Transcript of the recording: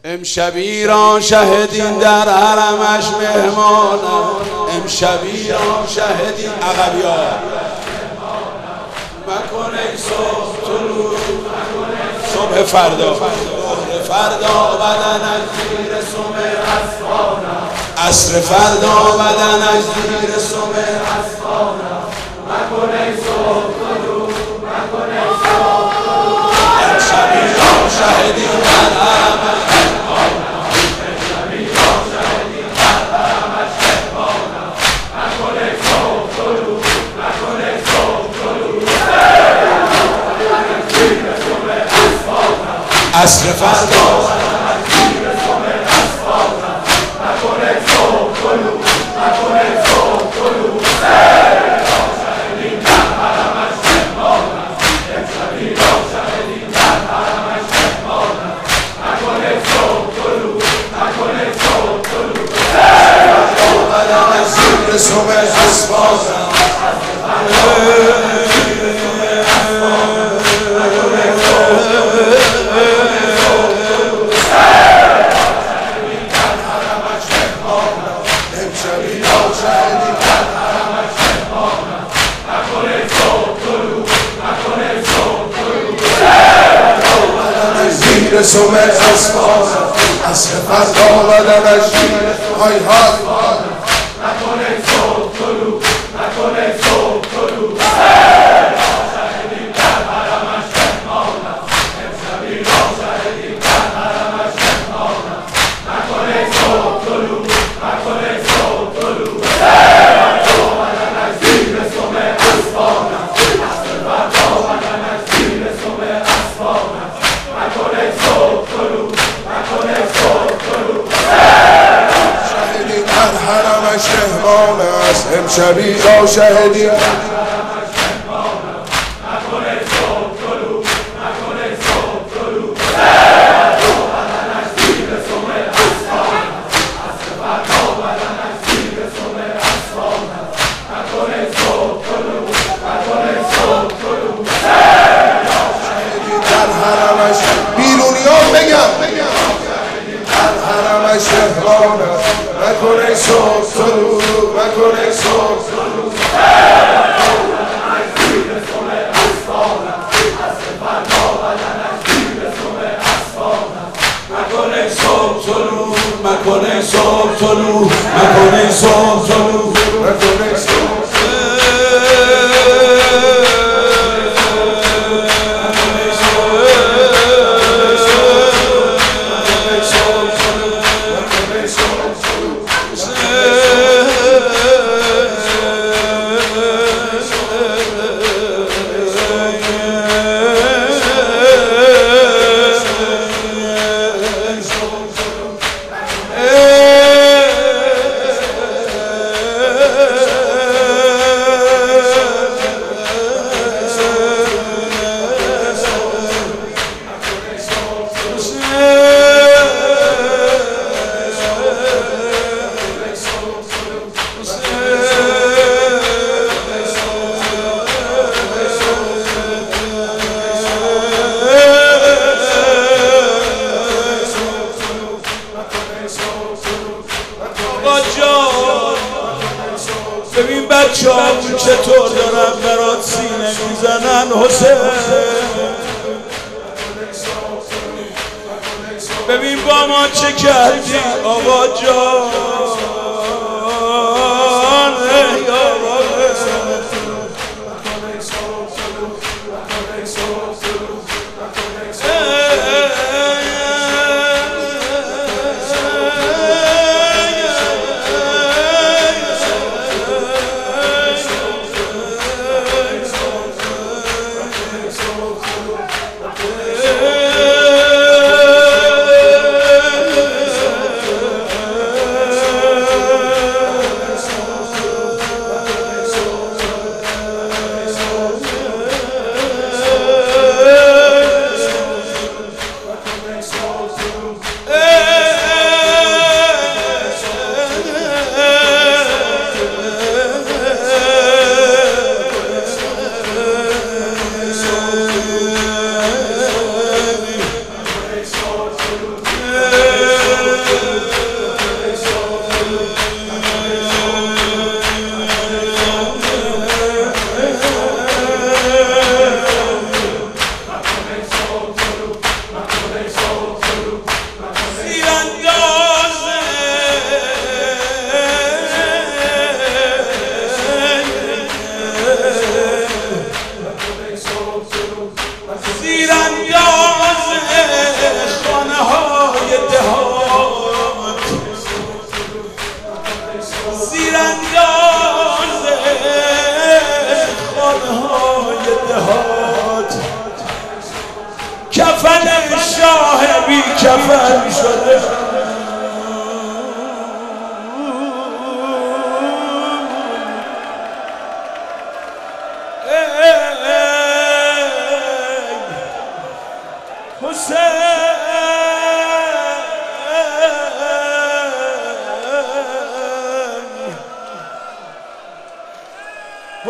امشب ایران شهدین در حرمش مهمانم، امشب ایران شهدین عقبیا مکن ای صبح طلوع، صبح فردا فردا بدنش زیر سم اسبانم، عصر فردا بدنش زیر سم اسبانم مکن ای صبح طلوع، مکن ای صبح طلوع. امشب ایران شهدین در حرمش مهمانم، امشب ایران شهدین در حرمش مهمانم مکن ای صبح طلوع، مکن ای صبح طلوع. زیر سم اسبانم، عصر فردا بدنش زیر سم اسبانم مکن ای صبح طلوع، مکن ای صبح طلوع. سم اسبانم سم اسبانم، عصر فردا بدنش های های مکن ای صبح طلوع، مکن ای صبح طلوع. شهدین در حرمش مهمانم، امشب ایران شهدین در حرمش مهمانم مکن ای صبح طلوع، مکن ای صبح طلوع. بدنش زیر سم اسبانم، عصر فردا بدنش زیر سم اسبانم مکن ای صبح طلوع، مکن ای صبح طلوع. شهدین در حرمش مهمان است، امشب ایران شهدین در حرمش مهمانم مکن ای صبح طلوع، مکن ای صبح طلوع. بدنش زیر سم اسبانم، عصر فردا بدنش زیر سم اسبانم مکن ای صبح طلوع، مکن ای صبح طلوع. شهدین در حرمش بیرونیان بگم در حرمش مهمان است مکن ای صبح طلوع، مکن ای صبح طلوع. بدنش زیر سم اسبانم، عصر فردا بدنش زیر سم اسبانم مکن ای صبح طلوع، مکن ای صبح طلوع، مکن ای صبح طلوع، مکن ای صبح. ببین بچه‌ها چطور دارن برات سینه میزنن حسین، ببین با ما چه کردی آقا جان.